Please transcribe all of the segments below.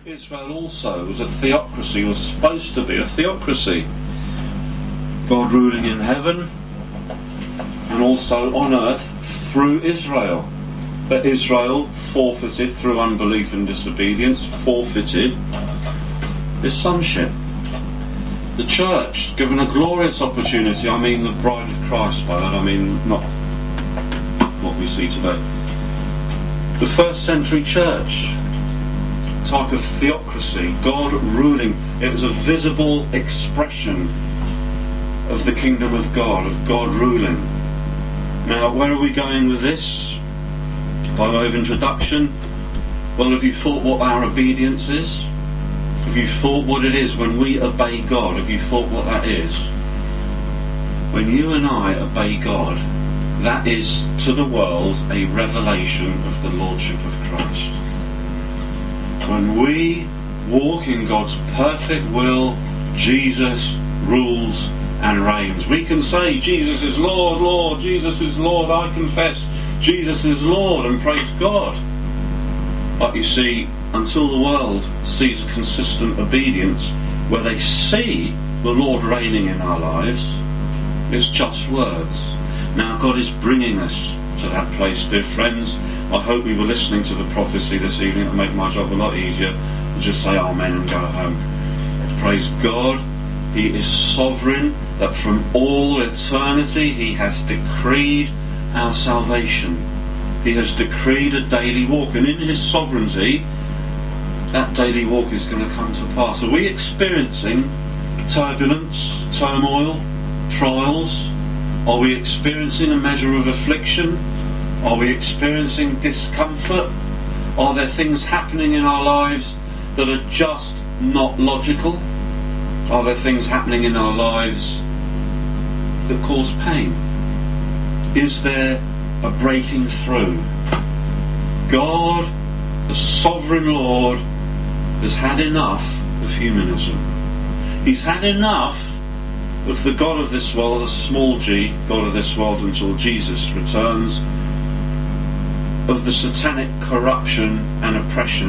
Israel also was a theocracy, was supposed to be a theocracy. God ruling in heaven and also on earth through Israel. But Israel forfeited through unbelief and disobedience, forfeited his sonship. The church, given a glorious opportunity, I mean the bride of Christ by that, I mean not what we see today. The first century church, type of theocracy, God ruling. It was a visible expression of the kingdom of God ruling. Now, where are we going with this? By way of introduction, well, have you thought what our obedience is? Have you thought what it is when we obey God? Have you thought what that is? When you and I obey God, that is to the world a revelation of the Lordship of Christ. When we walk in God's perfect will, Jesus rules and reigns. We can say, Jesus is Lord, Lord, Jesus is Lord, I confess Jesus is Lord, and praise God. But you see, until the world sees a consistent obedience, where they see the Lord reigning in our lives, it's just words. Now God is bringing us to that place, dear friends. I hope we were listening to the prophecy this evening. It'll make my job a lot easier to just say amen and go home. Praise God. He is sovereign, that from all eternity He has decreed our salvation. He has decreed a daily walk, and in His sovereignty that daily walk is going to come to pass. Are we experiencing turbulence, turmoil, trials? Are we experiencing a measure of affliction? Are we experiencing discomfort? Are there things happening in our lives that are just not logical? Are there things happening in our lives that cause pain? Is there a breaking through? God, the sovereign Lord, has had enough of humanism. He's had enough of the God of this world, a small g, God of this world until Jesus returns, of the satanic corruption and oppression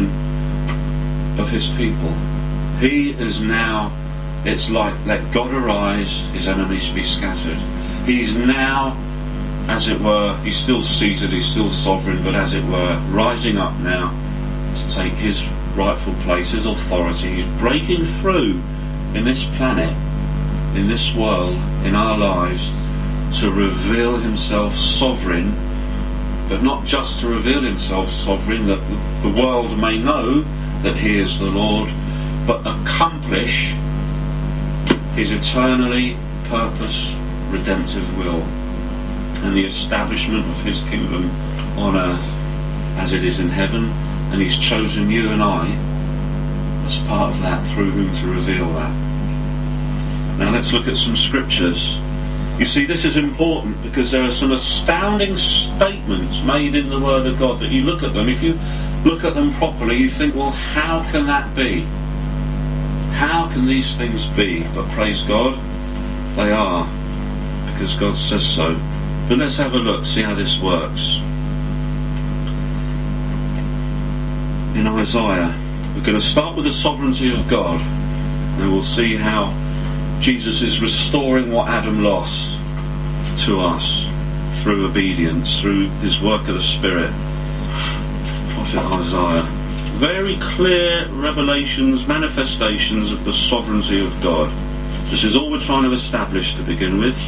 of His people. He is now, it's like, let God arise, His enemies be scattered. He's now, as it were, He's still seated, He's still sovereign, but as it were, rising up now to take His rightful place, His authority. He's breaking through in this planet, in this world, in our lives, to reveal Himself sovereign, but not just to reveal Himself sovereign, that the world may know that He is the Lord, but accomplish His eternally purposed redemptive will and the establishment of His kingdom on earth as it is in heaven. And He's chosen you and I as part of that, through whom to reveal that. Now let's look at some scriptures. You see, this is important because there are some astounding statements made in the Word of God that you look at them. If you look at them properly, you think, well, how can that be? How can these things be? But praise God, they are, because God says so. But let's have a look, see how this works. In Isaiah, we're going to start with the sovereignty of God, and we'll see how Jesus is restoring what Adam lost to us through obedience, through His work of the Spirit. Prophet Isaiah. Very clear revelations, manifestations of the sovereignty of God. This is all we're trying to establish to begin with.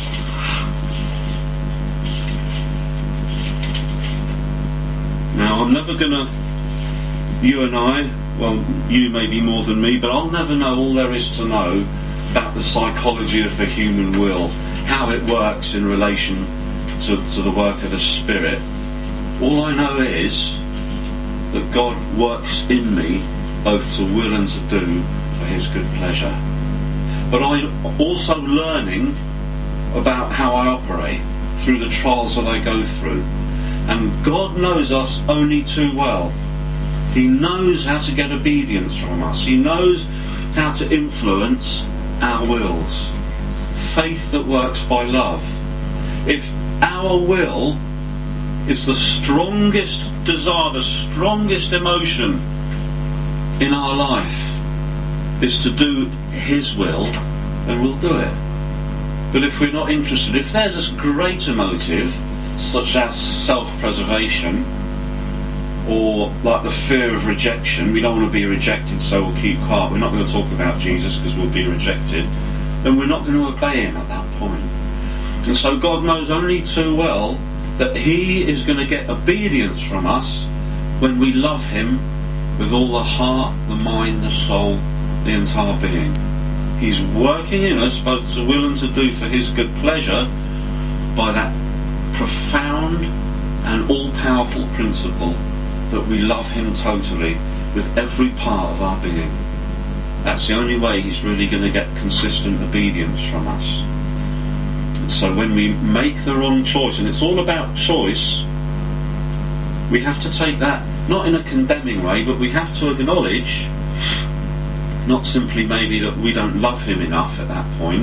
Now, I'm never going to, you and I, well, you maybe more than me, but I'll never know all there is to know about the psychology of the human will, how it works in relation to the work of the Spirit. All I know is that God works in me both to will and to do for His good pleasure. But I'm also learning about how I operate through the trials that I go through. And God knows us only too well. He knows how to get obedience from us. He knows how to influence our wills. Faith that works by love. If our will is the strongest desire, the strongest emotion in our life is to do His will, then we'll do it. But if we're not interested, if there's a greater motive, such as self-preservation, or like the fear of rejection, we don't want to be rejected, so we'll keep quiet, we're not going to talk about Jesus because we'll be rejected, then we're not going to obey Him at that point. And so God knows only too well that He is going to get obedience from us when we love Him with all the heart, the mind, the soul, the entire being. He's working in us both to will and to do for His good pleasure by that profound and all-powerful principle that we love Him totally with every part of our being. That's the only way He's really going to get consistent obedience from us. And so when we make the wrong choice, and it's all about choice, we have to take that not in a condemning way, but we have to acknowledge not simply maybe that we don't love Him enough at that point,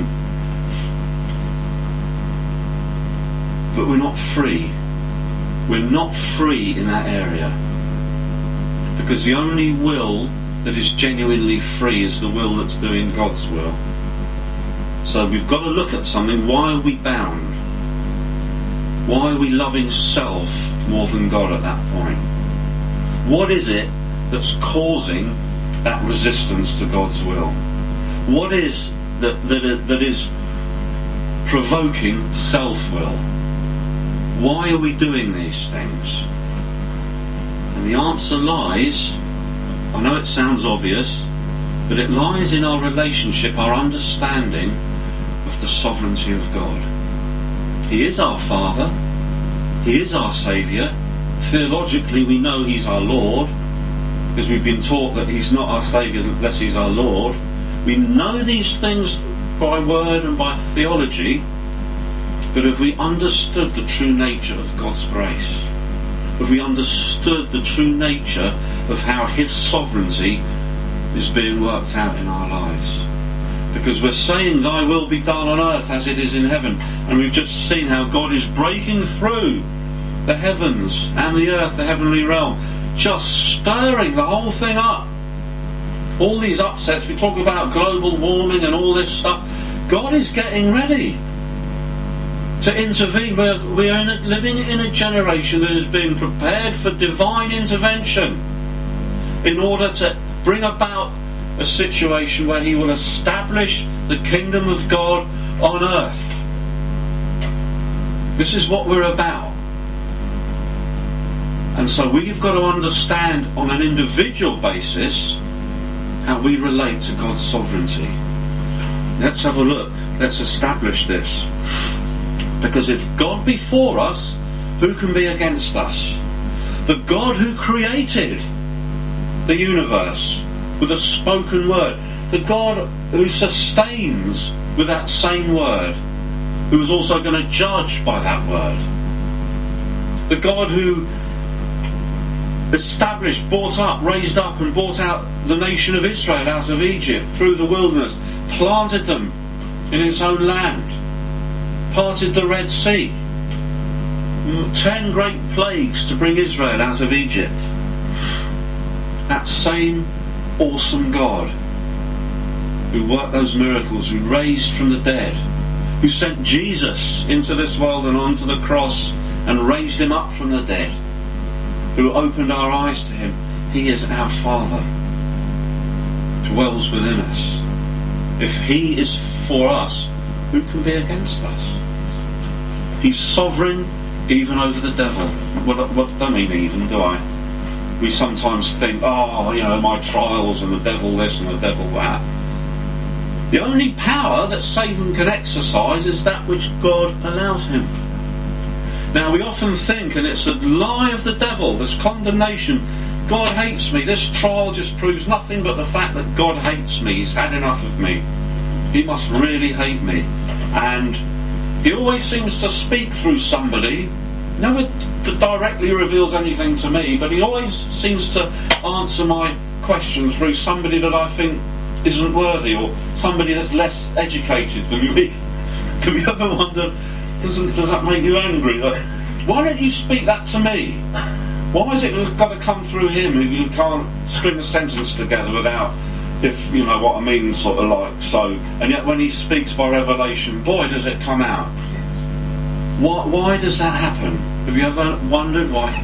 but we're not free. We're not free in that area. Because the only will that is genuinely free is the will that's doing God's will. So we've got to look at something. Why are we bound? Why are we loving self more than God at that point? What is it that's causing that resistance to God's will? What is that is provoking self-will? Why are we doing these things? And the answer lies, I know it sounds obvious, but it lies in our relationship, our understanding of the sovereignty of God. He is our Father. He is our Saviour. Theologically we know He's our Lord, because we've been taught that He's not our Saviour unless He's our Lord. We know these things by word and by theology, but have we understood the true nature of God's grace? Have we understood the true nature of how His sovereignty is being worked out in our lives? Because we're saying, Thy will be done on earth as it is in heaven, and we've just seen how God is breaking through the heavens and the earth, the heavenly realm, just stirring the whole thing up. All these upsets, we talk about global warming and all this stuff. God is getting ready to intervene. We are living in a generation that is being prepared for divine intervention in order to bring about a situation where He will establish the kingdom of God on earth. This is what we're about. And so we've got to understand on an individual basis how we relate to God's sovereignty. Let's have a look. Let's establish this. Because if God be for us, who can be against us? The God who created the universe with a spoken word, the God who sustains with that same word, who is also going to judge by that word, the God who established, brought up, raised up and brought out the nation of Israel out of Egypt through the wilderness, planted them in its own land, parted the Red Sea, 10 great plagues to bring Israel out of Egypt. That same awesome God who worked those miracles, who raised from the dead, who sent Jesus into this world and onto the cross and raised Him up from the dead, who opened our eyes to Him. He is our Father, dwells within us. If He is for us, who can be against us? He's sovereign even over the devil. What don't mean even, do I? We sometimes think, my trials and the devil this and the devil that. The only power that Satan can exercise is that which God allows him. Now we often think, and it's a lie of the devil, this condemnation, God hates me. This trial just proves nothing but the fact that God hates me. He's had enough of me. He must really hate me. And He always seems to speak through somebody. Never directly reveals anything to me, but He always seems to answer my question through somebody that I think isn't worthy, or somebody that's less educated than me. Have you ever wondered, does that make you angry? Like, why don't you speak that to me? Why is it got to come through him? You can't string a sentence together without, if you know what I mean, sort of like so. And yet when he speaks by revelation, boy, does it come out. Why does that happen? Have you ever wondered why?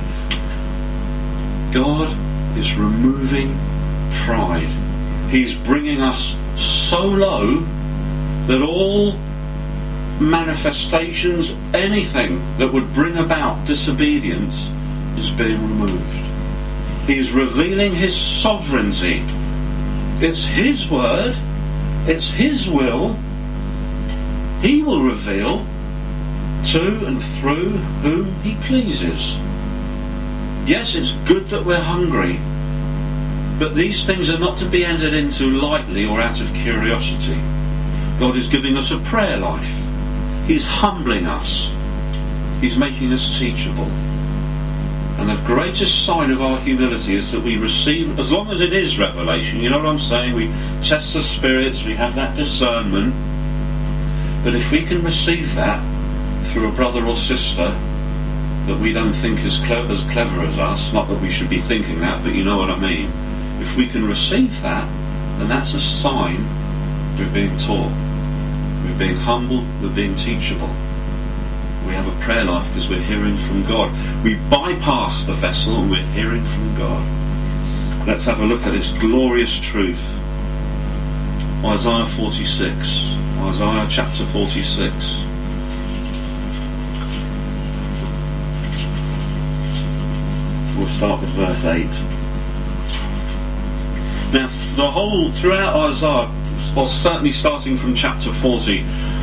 God is removing pride. He's bringing us so low that all manifestations, anything that would bring about disobedience, is being removed. He is revealing his sovereignty. It's his word, it's his will. He will reveal to and through whom he pleases. Yes, it's good that we're hungry, but these things are not to be entered into lightly or out of curiosity. God is giving us a prayer life. He's humbling us. He's making us teachable. And the greatest sign of our humility is that we receive, as long as it is revelation, you know what I'm saying, we test the spirits, we have that discernment. But if we can receive that through a brother or sister that we don't think is clever as us, not that we should be thinking that, but you know what I mean. If we can receive that, then that's a sign we're being taught. We're being humble, we're being teachable. We have a prayer life because we're hearing from God. We bypass the vessel and we're hearing from God. Let's have a look at this glorious truth. Isaiah 46. Isaiah chapter 46. We'll start with verse 8. Now, the whole, throughout Isaiah, well, certainly starting from chapter 40,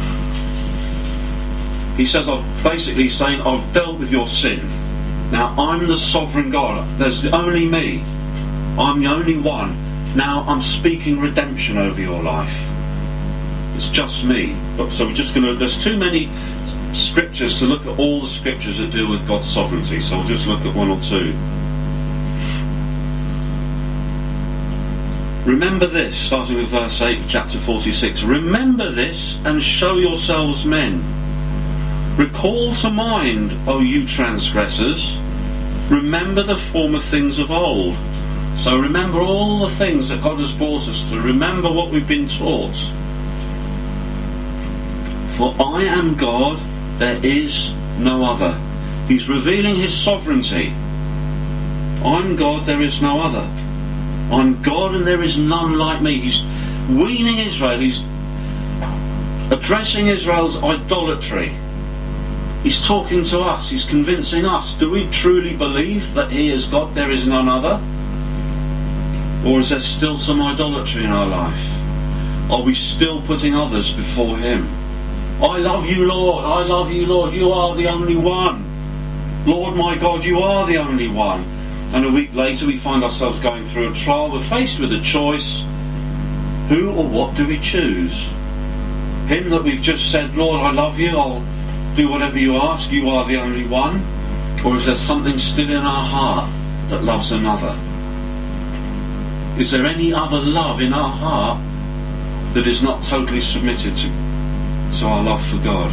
he says, basically saying, I've dealt with your sin. Now, I'm the sovereign God. There's only me. I'm the only one. Now, I'm speaking redemption over your life. It's just me. So we're just going to, there's too many scriptures to look at all the scriptures that deal with God's sovereignty, so we'll just look at one or two. Remember this, starting with verse 8 of chapter 46. Remember this and show yourselves men. Recall to mind, O you transgressors. Remember the former things of old. So remember all the things that God has brought us to. Remember what we've been taught. For I am God, there is no other. He's revealing his sovereignty. I'm God, there is no other. I'm God and there is none like me. He's weaning Israel. He's addressing Israel's idolatry. He's talking to us. He's convincing us. Do we truly believe that he is God, there is none other? Or is there still some idolatry in our life? Are we still putting others before him? I love you, Lord. I love you, Lord. You are the only one. Lord, my God, you are the only one. And a week later we find ourselves going through a trial. We're faced with a choice. Who or what do we choose? Him that we've just said, Lord, I love you. I'll do whatever you ask. You are the only one. Or is there something still in our heart that loves another? Is there any other love in our heart that is not totally submitted to our love for God?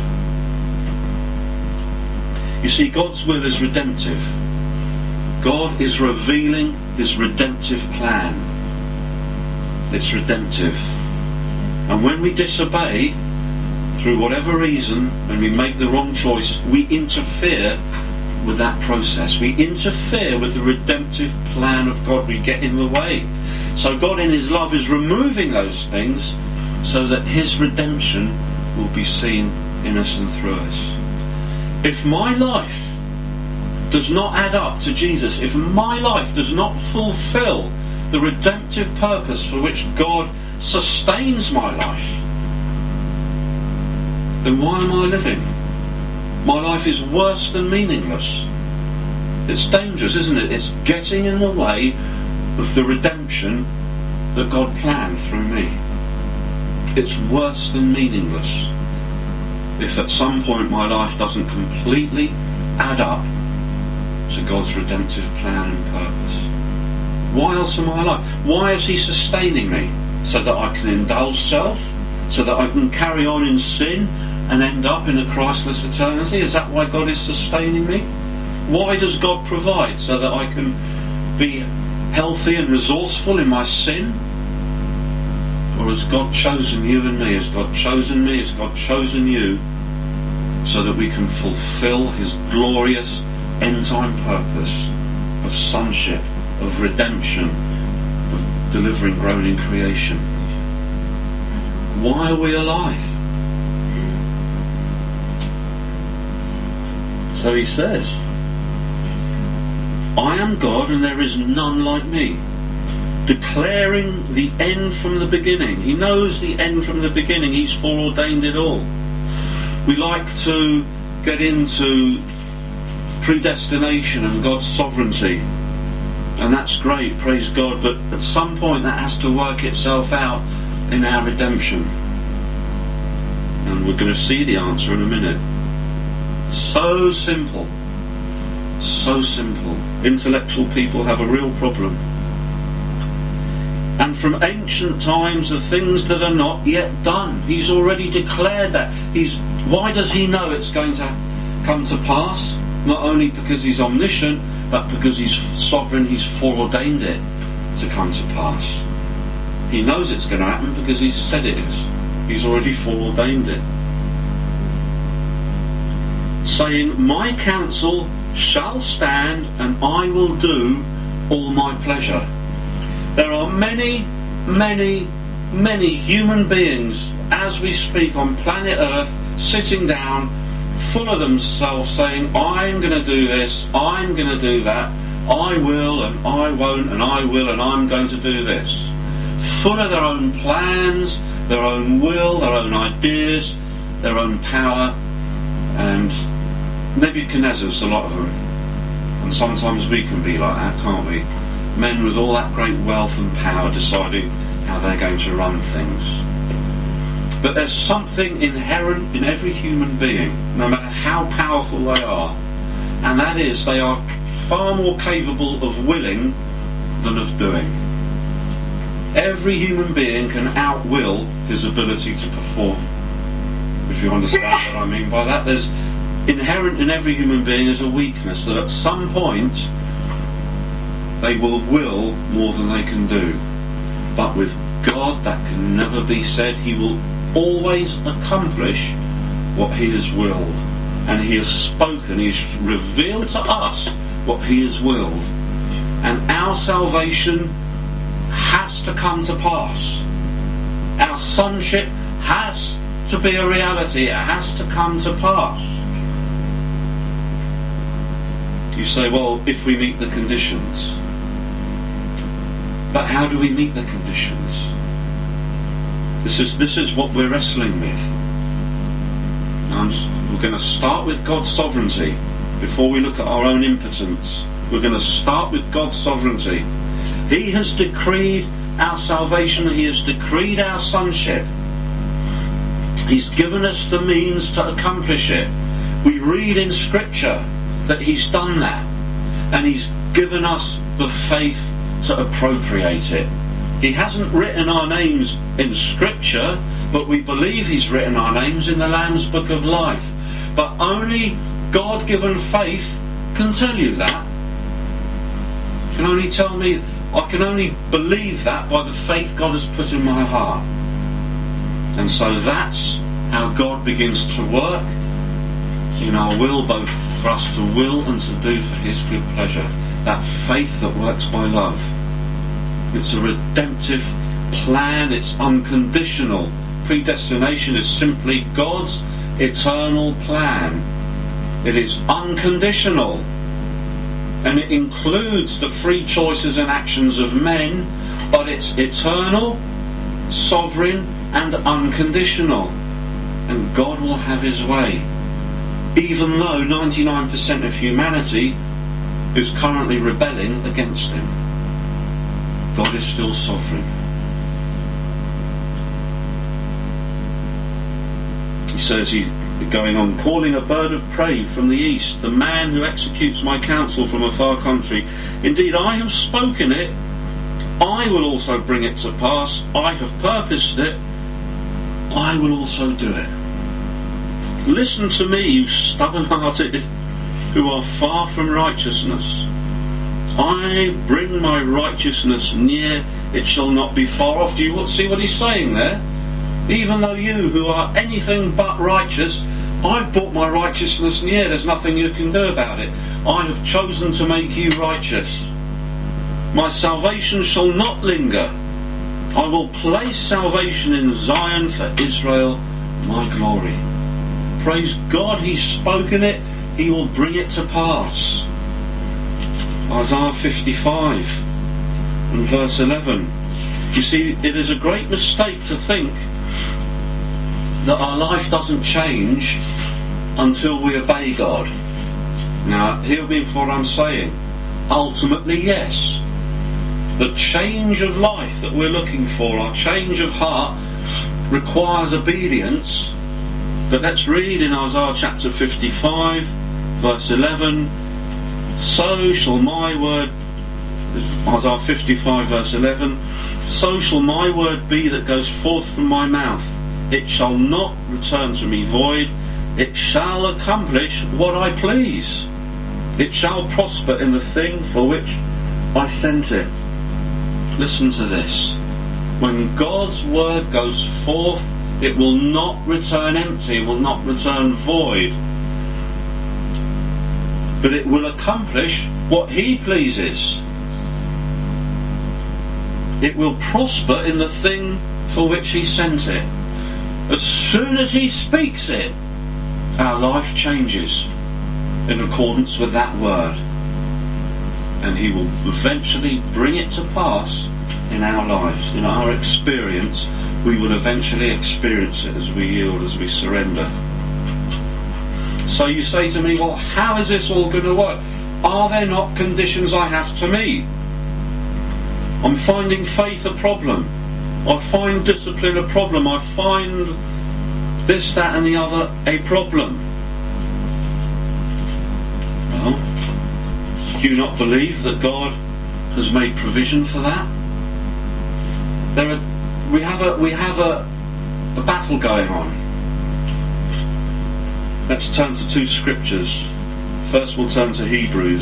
You see, God's will is redemptive. God is revealing his redemptive plan. It's redemptive. And when we disobey, through whatever reason, when we make the wrong choice, we interfere with that process. We interfere with the redemptive plan of God. We get in the way. So God in his love is removing those things so that his redemption will be seen in us and through us. If my life does not add up to Jesus, if my life does not fulfill the redemptive purpose for which God sustains my life, then why am I living? My life is worse than meaningless. It's dangerous, isn't it? It's getting in the way of the redemption that God planned through me. It's worse than meaningless if at some point my life doesn't completely add up to God's redemptive plan and purpose. Why else am I alive? Why is he sustaining me? So that I can indulge self? So that I can carry on in sin and end up in a Christless eternity? Is that why God is sustaining me? Why does God provide? So that I can be healthy and resourceful in my sin? Or has God chosen you and me? Has God chosen me? Has God chosen you? So that we can fulfill his glorious end-time purpose of sonship, of redemption, of delivering groaning creation. Why are we alive? So he says, I am God and there is none like me. Declaring the end from the beginning. He knows the end from the beginning. He's foreordained it all. We like to get into predestination and God's sovereignty. And that's great, praise God, but at some point that has to work itself out in our redemption. And we're going to see the answer in a minute. So simple. So simple. Intellectual people have a real problem. And from ancient times, the things that are not yet done. He's already declared that. Why does he know it's going to come to pass? Not only because he's omniscient, but because he's sovereign, he's foreordained it to come to pass. He knows it's going to happen because he's said it is. He's already foreordained it. Saying, my counsel shall stand and I will do all my pleasure. There are many, many, many human beings as we speak on planet Earth sitting down full of themselves saying, I'm going to do this, I'm going to do that, I will and I won't and I will and I'm going to do this. Full of their own plans, their own will, their own ideas, their own power, and Nebuchadnezzar's a lot of them. And sometimes we can be like that, can't we? Men with all that great wealth and power deciding how they're going to run things. But there's something inherent in every human being, no matter how powerful they are, and that is they are far more capable of willing than of doing. Every human being can outwill his ability to perform. If you understand what I mean by that, there's inherent in every human being is a weakness that at some point they will more than they can do. But with God that can never be said. He will always accomplish what he has willed. And he has spoken, he has revealed to us what he has willed. And our salvation has to come to pass. Our sonship has to be a reality. It has to come to pass. You say, well, if we meet the conditions. But how do we meet the conditions? This is what we're wrestling with. We're going to start with God's sovereignty before we look at our own impotence. We're going to start with God's sovereignty. He has decreed our salvation. He has decreed our sonship. He's given us the means to accomplish it. We read in Scripture that he's done that, and he's given us the faith to appropriate it. He hasn't written our names in Scripture, but we believe he's written our names in the Lamb's Book of Life. But only God-given faith can tell you that. Can only tell me, I can only believe that by the faith God has put in my heart. And so that's how God begins to work in our will, both for us to will and to do for his good pleasure. That faith that works by love. It's a redemptive plan. It's unconditional. Predestination is simply God's eternal plan. It is unconditional, and it includes the free choices and actions of men, but it's eternal, sovereign and unconditional, and God will have his way, even though 99% of humanity is currently rebelling against him. God is still sovereign. He says, going on, calling a bird of prey from the east, the man who executes my counsel from a far country. Indeed, I have spoken it, I will also bring it to pass. I have purposed it, I will also do it. Listen to me, you stubborn-hearted who are far from righteousness. I bring my righteousness near, it shall not be far off. Do you see what he's saying there? Even though you who are anything but righteous, I've brought my righteousness near. There's nothing you can do about it. I have chosen to make you righteous. My salvation shall not linger. I will place salvation in Zion for Israel, my glory. Praise God, he's spoken it. He will bring it to pass. Isaiah 55 and verse 11. You see, it is a great mistake to think that our life doesn't change until we obey God. Now, hear me for what I'm saying. Ultimately, yes. The change of life that we're looking for, our change of heart, requires obedience. But let's read in Isaiah chapter 55, verse 11. So shall my word, Isaiah 55, verse 11, so shall my word be that goes forth from my mouth. It shall not return to me void. It shall accomplish what I please. It shall prosper in the thing for which I sent it. Listen to this. When God's word goes forth, it will not return empty, it will not return void. But it will accomplish what he pleases. It will prosper in the thing for which he sent it. As soon as he speaks it, our life changes in accordance with that word. And he will eventually bring it to pass in our lives. In our experience, we will eventually experience it as we yield, as we surrender. So you say to me, well, how is this all going to work? Are there not conditions I have to meet? I'm finding faith a problem. I find discipline a problem. I find this, that and the other a problem. Well, do you not believe that God has made provision for that? We have a battle going on. Let's turn to two scriptures. First we'll turn to Hebrews.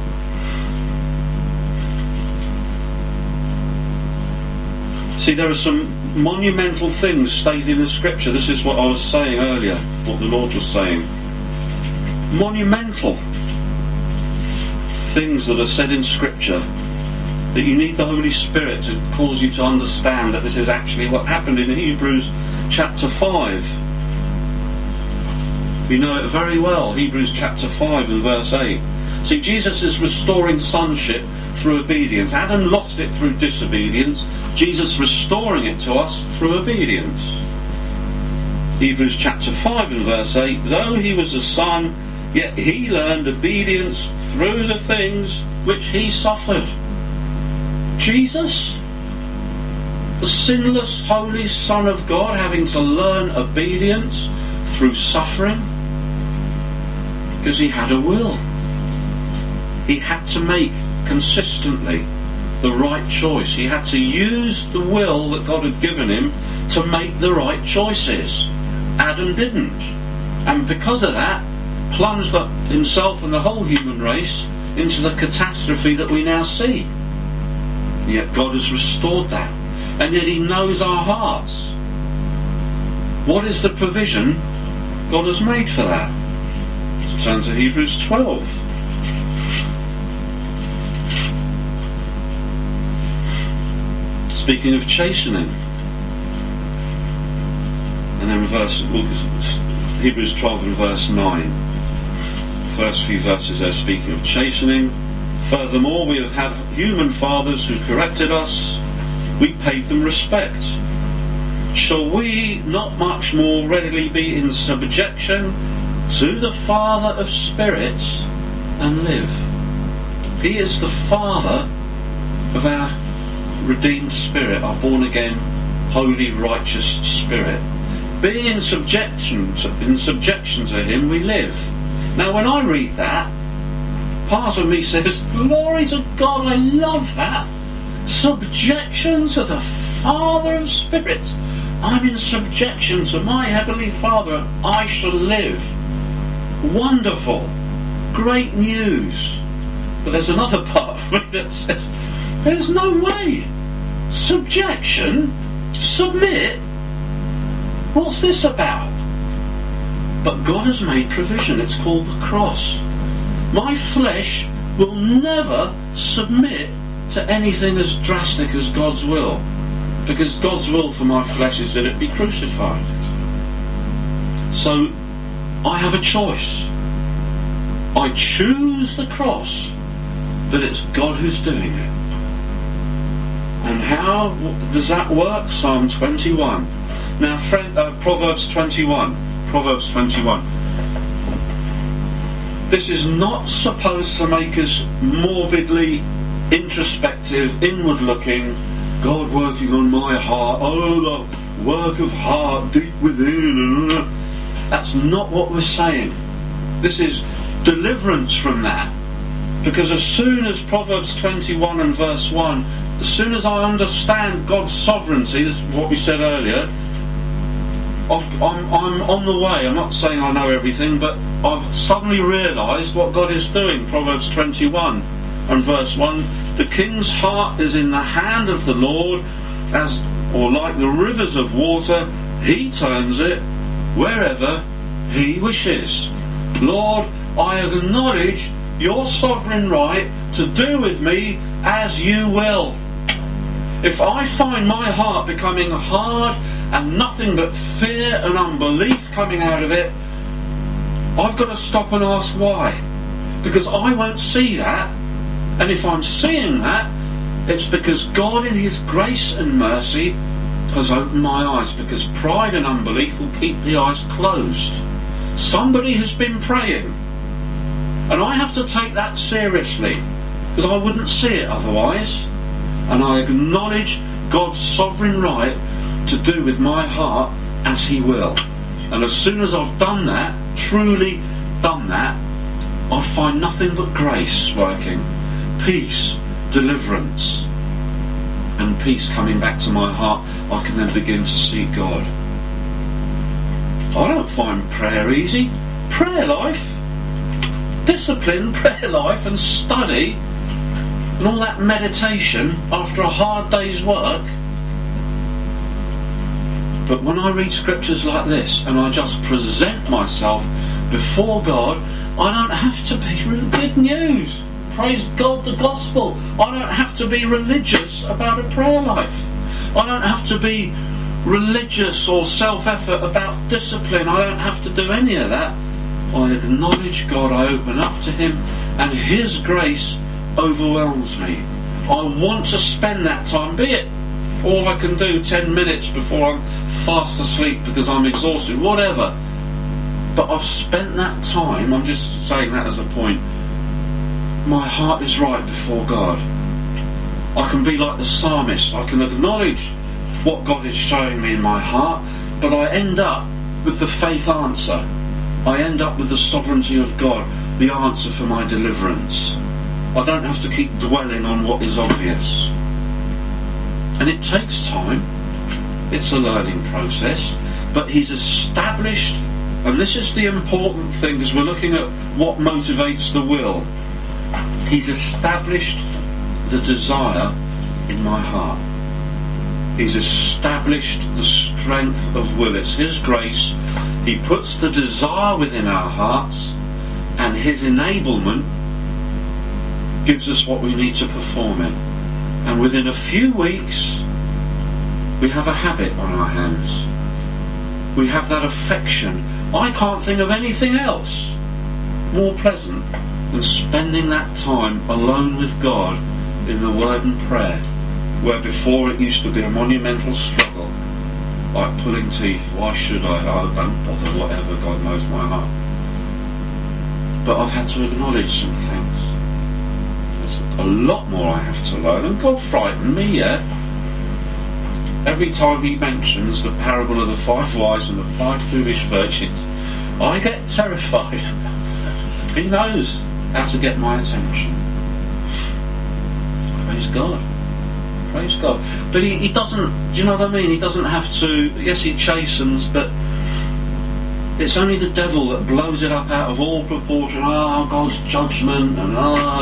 See, there are some monumental things stated in the scripture. This is what I was saying earlier, what the Lord was saying. Monumental things that are said in scripture, that you need the Holy Spirit to cause you to understand that this is actually what happened in Hebrews chapter 5. We know it very well, Hebrews chapter 5 and verse 8. See, Jesus is restoring sonship through obedience. Adam lost it through disobedience. Jesus restoring it to us through obedience. Hebrews chapter 5 and verse 8. Though he was a son, yet he learned obedience through the things which he suffered. Jesus, the sinless, holy Son of God, having to learn obedience through suffering, because he had a will. He had to make consistently the right choice. He had to use the will that God had given him to make the right choices. Adam didn't. And because of that, plunged up himself and the whole human race into the catastrophe that we now see. Yet God has restored that. And yet he knows our hearts. What is the provision God has made for that? Let's turn to Hebrews 12. Speaking of chastening. And then Hebrews 12 and verse 9. First few verses there speaking of chastening. Furthermore, we have had human fathers who corrected us. We paid them respect. Shall we not much more readily be in subjection to the Father of spirits and live? He is the Father of our redeemed spirit, our born again, holy, righteous spirit. Being in subjection to him, we live. Now, when I read that, part of me says, glory to God, I love that. Subjection to the Father of spirits. I'm in subjection to my Heavenly Father. I shall live. Wonderful. great news. But there's another part of me that says, there's no way. Subjection? Submit? What's this about? But God has made provision. It's called the cross. My flesh will never submit to anything as drastic as God's will, because God's will for my flesh is that it be crucified. So I have a choice. I choose the cross, but it's God who's doing it. And how does that work? Psalm 21. Now, Proverbs 21. Proverbs 21. This is not supposed to make us morbidly introspective, inward-looking, God working on my heart, oh, the work of heart deep within. That's not what we're saying. This is deliverance from that. Because as soon as Proverbs 21 and verse 1, as soon as I understand God's sovereignty, this is what we said earlier, I'm on the way. I'm not saying I know everything, but I've suddenly realised what God is doing. Proverbs 21 and verse 1, the king's heart is in the hand of the Lord, or like the rivers of water, he turns it wherever he wishes. Lord, I acknowledge your sovereign right to do with me as you will. If I find my heart becoming hard and nothing but fear and unbelief coming out of it, I've got to stop and ask why. Because I won't see that. And if I'm seeing that, it's because God in his grace and mercy has opened my eyes, because pride and unbelief will keep the eyes closed. Somebody has been praying, and I have to take that seriously, because I wouldn't see it otherwise. And I acknowledge God's sovereign right to do with my heart as he will. And as soon as I've done that, truly done that, I find nothing but grace working, peace, deliverance, and peace coming back to my heart. I can then begin to seek God. I don't find prayer easy. Prayer life, discipline, prayer life and study and all that meditation after a hard day's work. But when I read scriptures like this and I just present myself before God, I don't have to be good news. Praise God, the gospel. I don't have to be religious about a prayer life. I don't have to be religious or self-effort about discipline. I don't have to do any of that. I acknowledge God, I open up to him, and his grace overwhelms me. I want to spend that time, be it all I can do 10 minutes before I'm fast asleep because I'm exhausted, whatever. But I've spent that time, I'm just saying that as a point, my heart is right before God. I can be like the psalmist. I can acknowledge what God is showing me in my heart, but I end up with the faith answer. I end up with the sovereignty of God, the answer for my deliverance. I don't have to keep dwelling on what is obvious. And it takes time. It's a learning process. But he's established, and this is the important thing, because we're looking at what motivates the will. He's established the desire in my heart. He's established the strength of will. It's his grace. He puts the desire within our hearts, and his enablement gives us what we need to perform it. And within a few weeks, we have a habit on our hands. We have that affection. I can't think of anything else more pleasant than spending that time alone with God in the Word and prayer, where before it used to be a monumental struggle, like pulling teeth. Why should I? Oh, don't bother, whatever, God knows my heart. But I've had to acknowledge some things. There's a lot more I have to learn, and God frightened me, yeah. Every time he mentions the parable of the 5 wise and the 5 foolish virgins, I get terrified. He knows how to get my attention. Praise God. Praise God. But he doesn't, do you know what I mean? He doesn't have to, yes, he chastens, but It's only the devil that blows it up out of all proportion. God's judgment and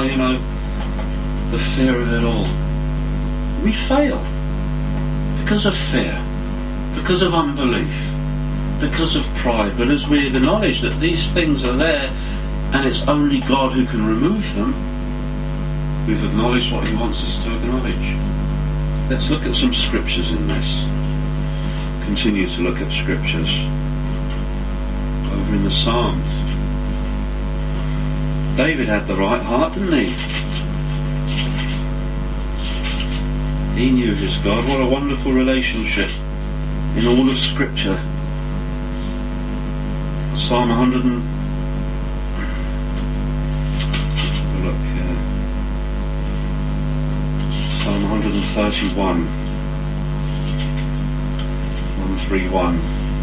the fear of it all. We fail because of fear, because of unbelief, because of pride. But as we acknowledge that these things are there and it's only God who can remove them, we've acknowledged what he wants us to acknowledge. Let's look at some scriptures in this. Continue to look at scriptures. Over in the Psalms. David had the right heart, didn't he? He knew his God. What a wonderful relationship in all of scripture. Psalm 100 and look here. Psalm 131 131.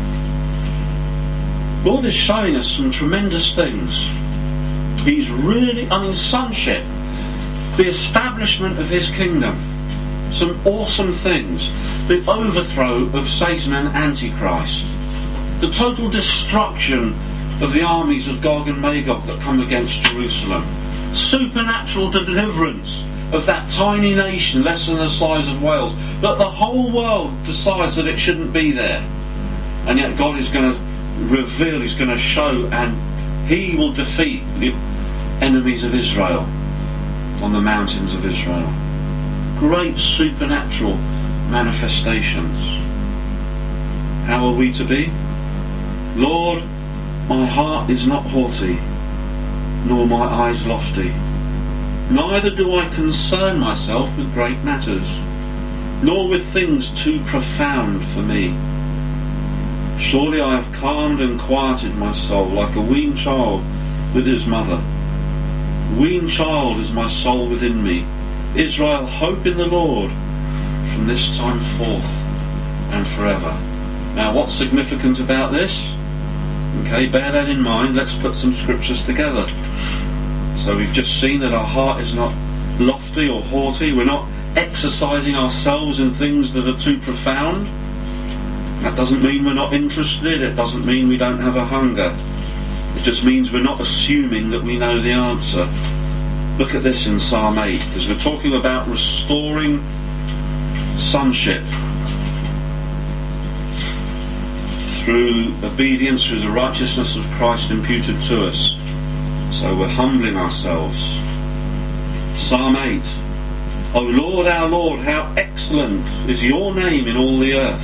Lord is showing us some tremendous things. He's really, sonship, the establishment of his kingdom, some awesome things, the overthrow of Satan and Antichrist, the total destruction of the armies of Gog and Magog that come against Jerusalem, supernatural deliverance of that tiny nation less than the size of Wales, that the whole world decides that it shouldn't be there, and yet God is going to reveal, he's going to show, and he will defeat the enemies of Israel on the mountains of Israel. Great supernatural manifestations. How are we to be? Lord, my heart is not haughty, nor my eyes lofty. Neither do I concern myself with great matters, nor with things too profound for me. Surely I have calmed and quieted my soul like a weaned child with his mother. Weaned child is my soul within me. Israel, hope in the Lord from this time forth and forever. Now, what's significant about this? Okay, bear that in mind. Let's put some scriptures together. So we've just seen that our heart is not lofty or haughty. We're not exercising ourselves in things that are too profound. That doesn't mean we're not interested. It doesn't mean we don't have a hunger. It just means we're not assuming that we know the answer. Look at this in Psalm 8, because we're talking about restoring sonship through obedience, through the righteousness of Christ imputed to us. So we're humbling ourselves. Psalm 8. O Lord, our Lord, how excellent is your name in all the earth.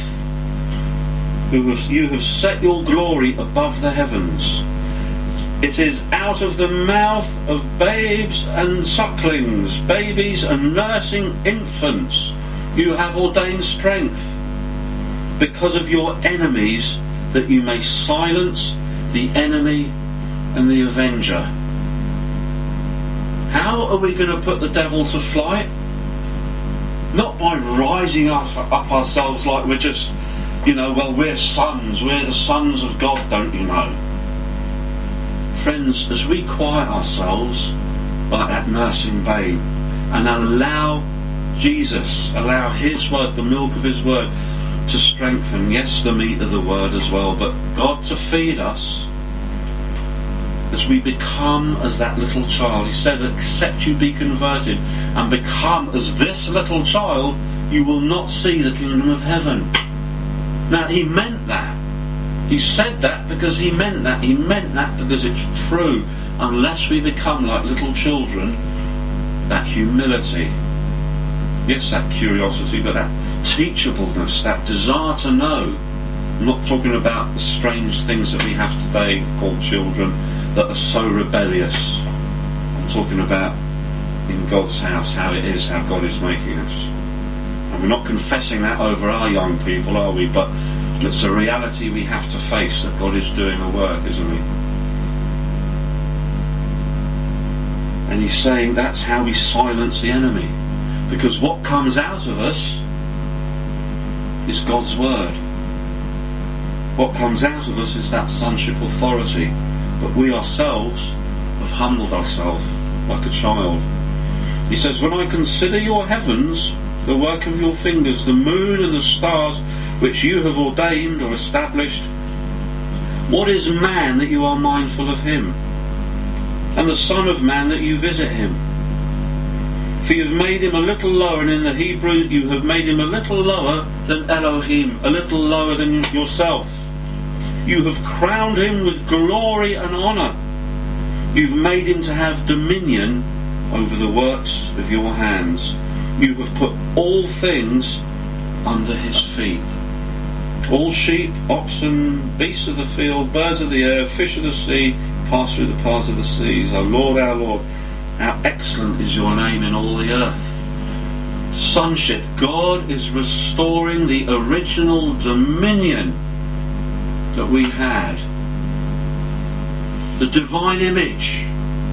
You have set your glory above the heavens. It is out of the mouth of babes and sucklings, babies and nursing infants, you have ordained strength, because of your enemies, that you may silence the enemy and the avenger. How are we going to put the devil to flight? Not by rising up ourselves like we're just, we're sons, we're the sons of God, don't you know? Friends, as we quiet ourselves like that nursing babe and allow Jesus, allow his word, the milk of his word, to strengthen, yes, the meat of the word as well, but God to feed us, as we become as that little child. He said, except you be converted and become as this little child, you will not see the kingdom of heaven. Now, he meant that. He said that because he meant that. He meant that because it's true. Unless we become like little children, that humility, yes, that curiosity, but that teachableness, that desire to know. I'm not talking about the strange things that we have today called children that are so rebellious. I'm talking about in God's house, how it is, how God is making us. And we're not confessing that over our young people, are we? But it's a reality we have to face, that God is doing a work, isn't he? And he's saying that's how we silence the enemy. Because what comes out of us is God's word. What comes out of us is that sonship authority. But we ourselves have humbled ourselves like a child. He says, when I consider your heavens, the work of your fingers, the moon and the stars which you have ordained or established, What is man that you are mindful of him? And the Son of Man that you visit him? For you have made him a little lower, and in the Hebrew you have made him a little lower than Elohim, a little lower than yourself. You have crowned him with glory and honour. You've made him to have dominion over the works of your hands. You have put all things under his feet. All sheep, oxen, beasts of the field, birds of the air, fish of the sea, pass through the paths of the seas. O Lord, our Lord, how excellent is your name in all the earth. Sonship. God is restoring the original dominion that we had. The divine image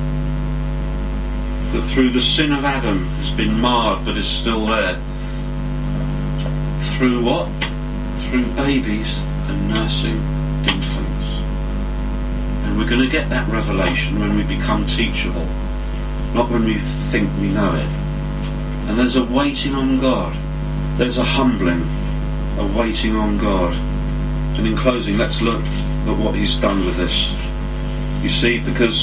that through the sin of Adam has been marred but is still there. Through what? Through babies and nursing infants. And we're going to get that revelation when we become teachable, not when we think we know it. And there's a waiting on God. There's a humbling, a waiting on God. And in closing, let's look at what he's done with this. You see, because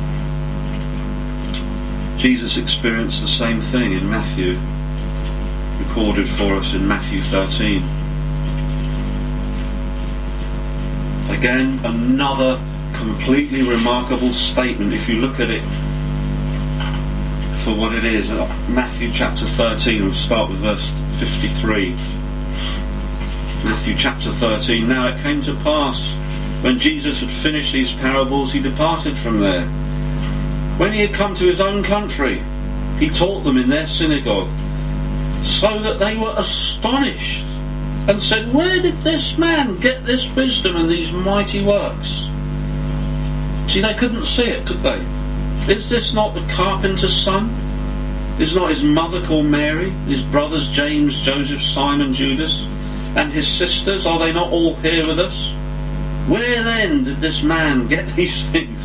Jesus experienced the same thing in Matthew, recorded for us in Matthew 13. Again, another completely remarkable statement if you look at it for what it is. Matthew chapter 13, we'll start with verse 53. Matthew chapter 13. Now it came to pass, when Jesus had finished these parables, he departed from there. When he had come to his own country, he taught them in their synagogue, so that they were astonished, and said, where did this man get this wisdom and these mighty works? See, they couldn't see it, could they? Is this not the carpenter's son? Is not his mother called Mary? His brothers James, Joseph, Simon, Judas, and his sisters? Are they not all here with us? Where then did this man get these things?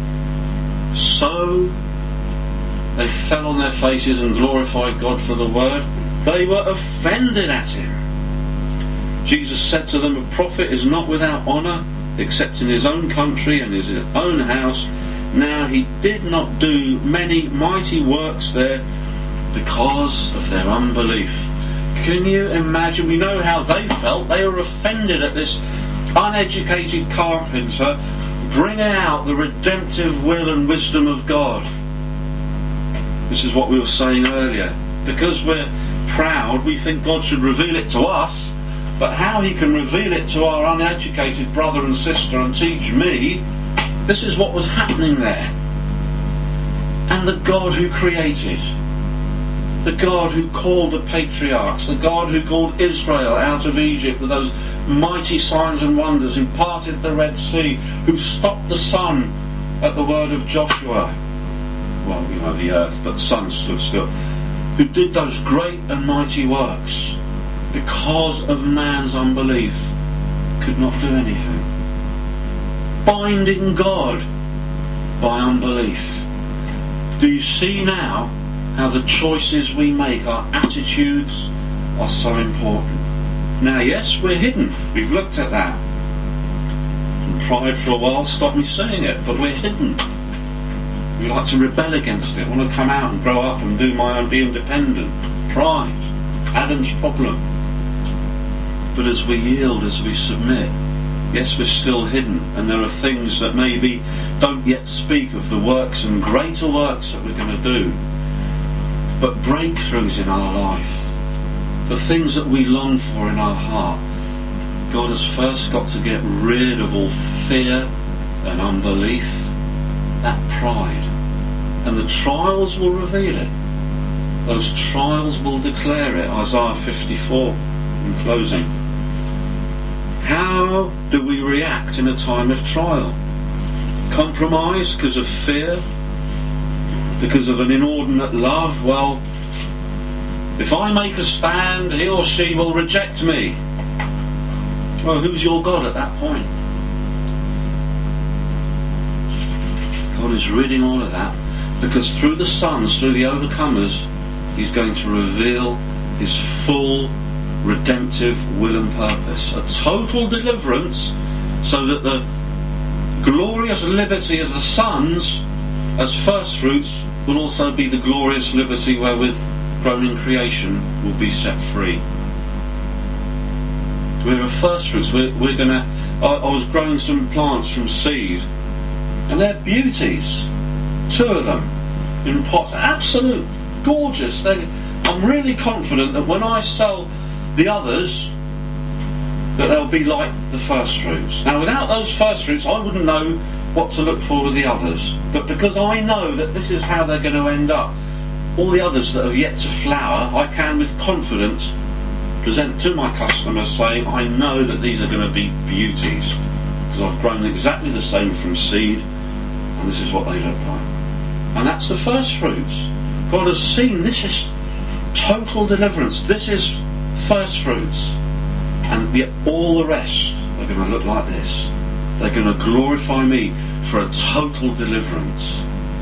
So they fell on their faces and glorified God for the word. They were offended at him. Jesus said to them, a prophet is not without honour, except in his own country and his own house. Now he did not do many mighty works there because of their unbelief. Can you imagine? We know how they felt. They were offended at this uneducated carpenter bringing out the redemptive will and wisdom of God. This is what we were saying earlier. Because we're proud, we think God should reveal it to us, but how he can reveal it to our uneducated brother and sister and teach me, this is what was happening there. And the God who created, the God who called the patriarchs, the God who called Israel out of Egypt with those mighty signs and wonders, who parted the Red Sea, who stopped the sun at the word of Joshua, well, you know, the earth, but the sun stood still, who did those great and mighty works, because of man's unbelief, could not do anything. Binding God by unbelief. Do you see now how the choices we make, our attitudes, are so important? Now, yes, we're hidden. We've looked at that. And pride for a while stopped me saying it, but we're hidden. We like to rebel against it. I want to come out and grow up and do my own, be independent. Pride. Adam's problem. But as we yield, as we submit, yes, we're still hidden, and there are things that maybe don't yet speak of the works and greater works that we're going to do, but breakthroughs in our life, the things that we long for in our heart. God has first got to get rid of all fear and unbelief, that pride, and the trials will reveal it. Those trials will declare it. Isaiah 54 in closing. How do we react in a time of trial? Compromise because of fear? Because of an inordinate love? Well, if I make a stand, he or she will reject me. Well, who's your God at that point? God is ridding all of that, because through the sons, through the overcomers, he's going to reveal his full redemptive will and purpose. A total deliverance, so that the glorious liberty of the sons as first fruits will also be the glorious liberty wherewith groaning creation will be set free. We're a first fruits. We're gonna. I was growing some plants from seed, and they're beauties. 2 of them in pots, absolute gorgeous. I'm really confident that when I sell the others, that they'll be like the first fruits. Now, without those first fruits, I wouldn't know what to look for with the others. But because I know that this is how they're going to end up, all the others that have yet to flower, I can with confidence present to my customers saying, I know that these are going to be beauties because I've grown exactly the same from seed, and this is what they look like. And that's the first fruits. God has seen this is total deliverance. This is first fruits. And yet all the rest are going to look like this. They're going to glorify me for a total deliverance.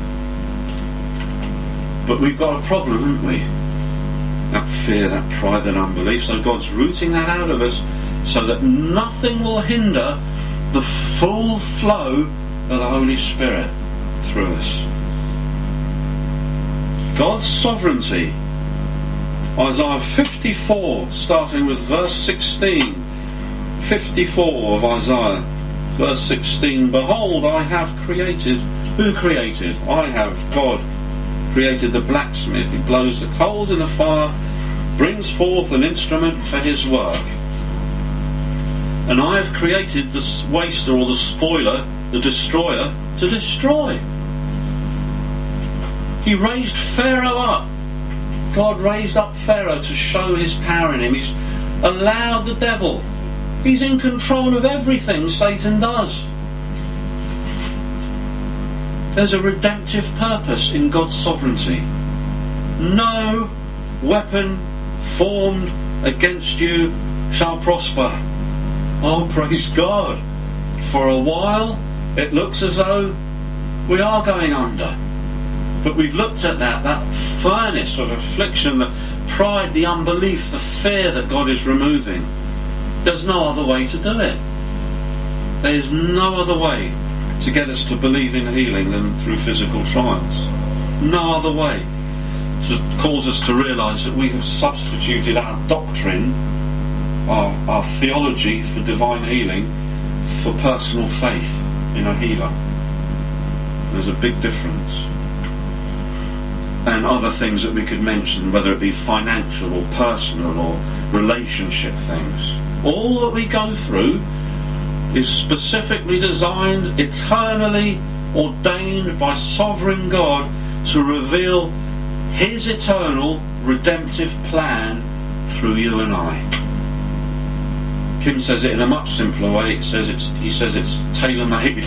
But we've got a problem, haven't we? That fear, that pride, that unbelief. So God's rooting that out of us so that nothing will hinder the full flow of the Holy Spirit through us. God's sovereignty. Isaiah 54, starting with verse 16. 54 of Isaiah, verse 16. Behold, I have created. Who created? I have. God created the blacksmith. He blows the coals in the fire, brings forth an instrument for his work. And I have created the waster or the spoiler, the destroyer, to destroy. He raised Pharaoh up. God raised up Pharaoh to show his power in him. He's allowed the devil. He's in control of everything Satan does. There's a redemptive purpose in God's sovereignty. No weapon formed against you shall prosper. Oh, praise God. For a while it looks as though we are going under. But we've looked at that furnace of affliction, the pride, the unbelief, the fear that God is removing. There's no other way to do it. There is no other way to get us to believe in healing than through physical trials. No other way. To cause us to realise that we have substituted our doctrine, our theology for divine healing, for personal faith in a healer. There's a big difference. And other things that we could mention, whether it be financial or personal or relationship things. All that we go through is specifically designed, eternally ordained by sovereign God to reveal his eternal redemptive plan through you and I. Kim says it in a much simpler way. He says it's tailor-made.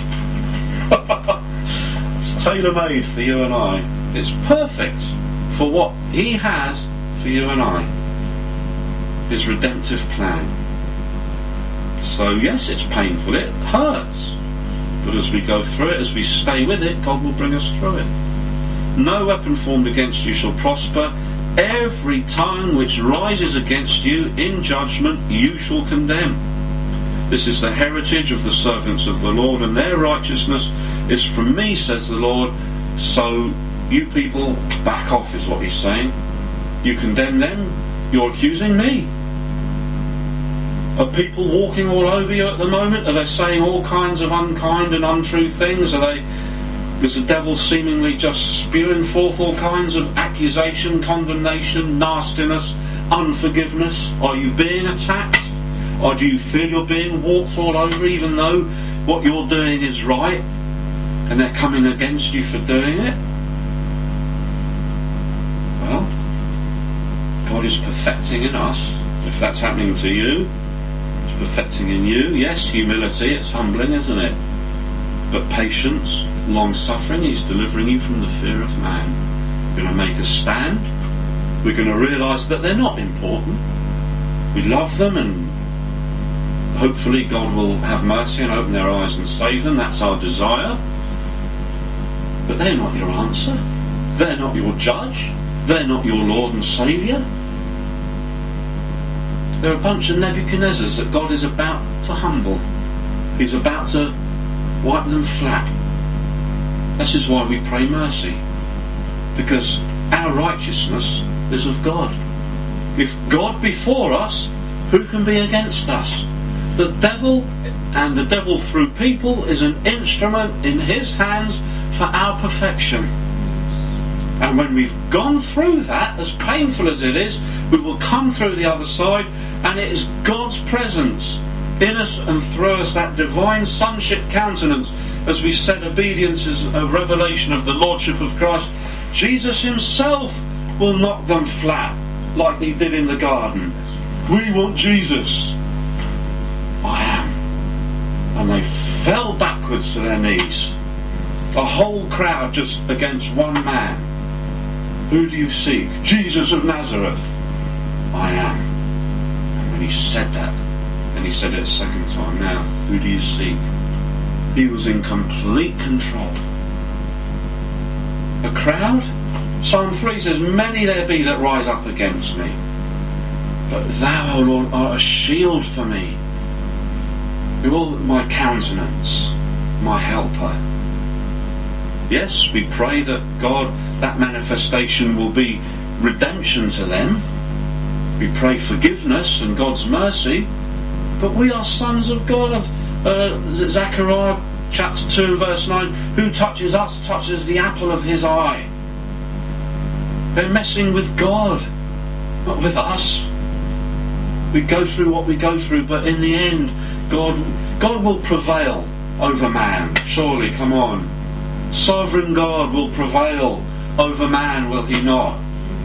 It's tailor-made for you and I. It's perfect for what he has for you and I. His redemptive plan. So yes, it's painful, it hurts. But as we go through it, as we stay with it, God will bring us through it. No weapon formed against you shall prosper. Every tongue which rises against you in judgment you shall condemn. This is the heritage of the servants of the Lord, and their righteousness is from me, says the Lord. So you people, back off is what he's saying. You condemn them, you're accusing me. Are people walking all over you at the moment? Are they saying all kinds of unkind and untrue things? Is the devil seemingly just spewing forth all kinds of accusation, condemnation, nastiness, unforgiveness? Are you being attacked? Or do you feel you're being walked all over even though what you're doing is right and they're coming against you for doing it? Well, God is perfecting in us. If that's happening to you, it's perfecting in you. Yes, humility, it's humbling, isn't it? But patience, long-suffering, he's delivering you from the fear of man. We're going to make a stand. We're going to realise that they're not important. We love them, and hopefully God will have mercy and open their eyes and save them. That's our desire. But they're not your answer. They're not your judge. They're not your Lord and Saviour. They're a bunch of Nebuchadnezzars that God is about to humble. He's about to wipe them flat. This is why we pray mercy, because our righteousness is of God. If God be for us, who can be against us? The devil, and the devil through people, is an instrument in his hands for our perfection. And when we've gone through that, as painful as it is, we will come through the other side, and it is God's presence in us and through us, that divine sonship countenance. As we said, obedience is a revelation of the Lordship of Christ. Jesus himself will knock them flat, like he did in the garden. We want Jesus. I am. And they fell backwards to their knees. A whole crowd just against one man. Who do you seek? Jesus of Nazareth. I am. And when he said that, and he said it a second time, now, who do you seek? He was in complete control. A crowd? Psalm 3 says, many there be that rise up against me, but thou, O Lord, art a shield for me. You are my countenance, my helper. Yes, we pray that God, that manifestation will be redemption to them. We pray forgiveness and God's mercy, but we are sons of God. Zechariah chapter 2 and verse 9, who touches us touches the apple of his eye. They're messing with God, not with us. We go through what we go through, but in the end, God will prevail over man. Surely, come on. Sovereign God will prevail over man, will he not?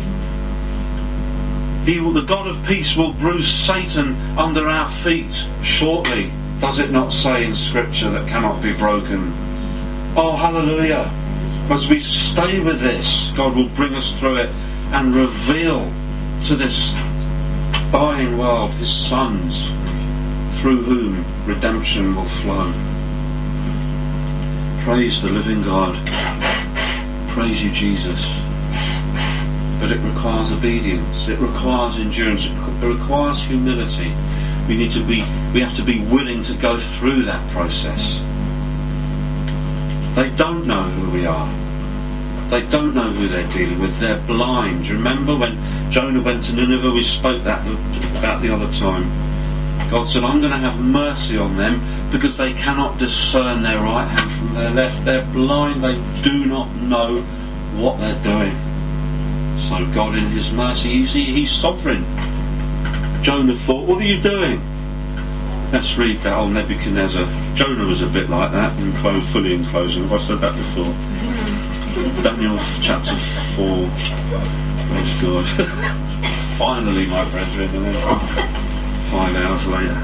The God of peace will bruise Satan under our feet shortly. Does it not say in Scripture that cannot be broken? Oh, hallelujah. As we stay with this, God will bring us through it and reveal to this dying world his sons, through whom redemption will flow. Praise the living God. Praise you, Jesus. But it requires obedience. It requires endurance. It requires humility. We have to be willing to go through that process. They don't know who we are. They don't know who they're dealing with. They're blind. Do you remember when Jonah went to Nineveh? We spoke about the other time. God said, I'm going to have mercy on them because they cannot discern their right hand from their left. They're blind. They do not know what they're doing. So God in his mercy, you see, he's sovereign. Jonah thought, what are you doing? Let's read that old Nebuchadnezzar. Jonah was a bit like that, fully enclosed. Have I said that before? Daniel chapter 4. Praise God. Finally, my brethren, and then 5 hours later.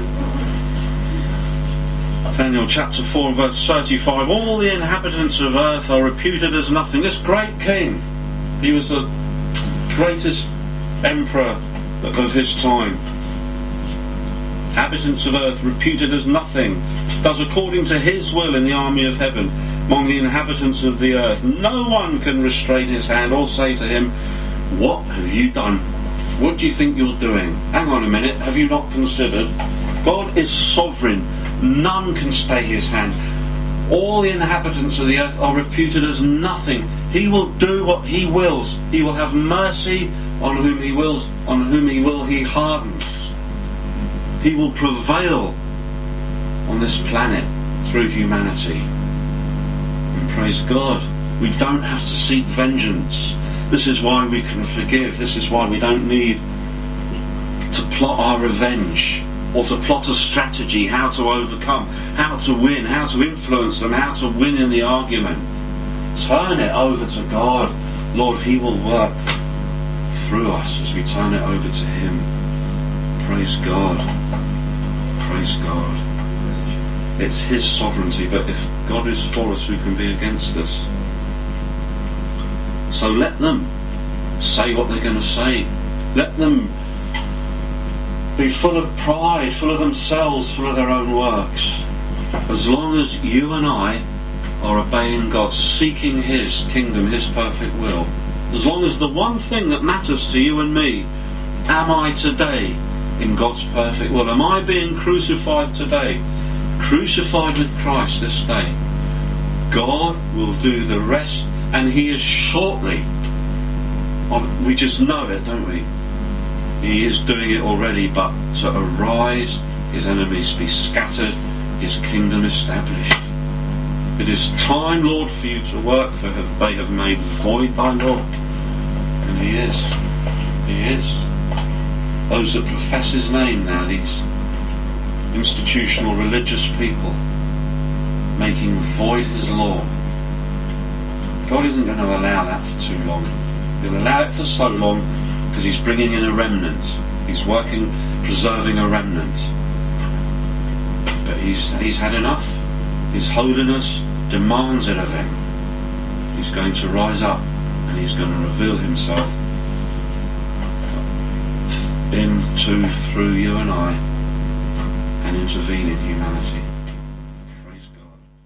Daniel chapter 4 and verse 35. All the inhabitants of earth are reputed as nothing. This great king, he was the greatest emperor of his time. Inhabitants of earth reputed as nothing, does according to his will in the army of heaven among the inhabitants of the earth. No one can restrain his hand or say to him, what have you done? What do you think you're doing? Hang on a minute, have you not considered? God is sovereign. None can stay his hand. All the inhabitants of the earth are reputed as nothing. He will do what he wills. He will have mercy on whom he wills, on whom he will he hardens. He will prevail on this planet through humanity. And praise God, we don't have to seek vengeance. This is why we can forgive. This is why we don't need to plot our revenge or to plot a strategy, how to overcome, how to win, how to influence them, how to win in the argument. Turn it over to God. Lord, he will work through us as we turn it over to him. Praise God. Praise God. It's his sovereignty, but if God is for us, who can be against us? So let them say what they're going to say. Let them be full of pride, full of themselves, full of their own works. As long as you and I are obeying God, seeking his kingdom, his perfect will. As long as the one thing that matters to you and me, am I today in God's perfect will? Am I being crucified today? crucified with Christ this day, God will do the rest, and He is shortly. We just know it, don't we? He is doing it already, but to arise, His enemies be scattered, His kingdom established. It is time, Lord, for you to work, for they have made void thy law. And He is. He is. Those that profess His name now, these institutional religious people, making void His law. God isn't going to allow that for too long. He'll allow it for so long because He's bringing in a remnant. He's working, preserving a remnant. But He's had enough. His holiness demands it of Him. He's going to rise up and He's going to reveal Himself through you and I, and intervene in humanity.